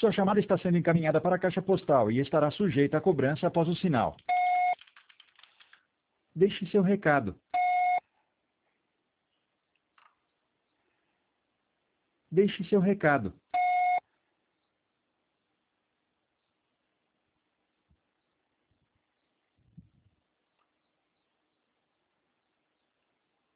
Sua chamada está sendo encaminhada para a caixa postal e estará sujeita a cobrança após o sinal. Deixe seu recado. Deixe seu recado.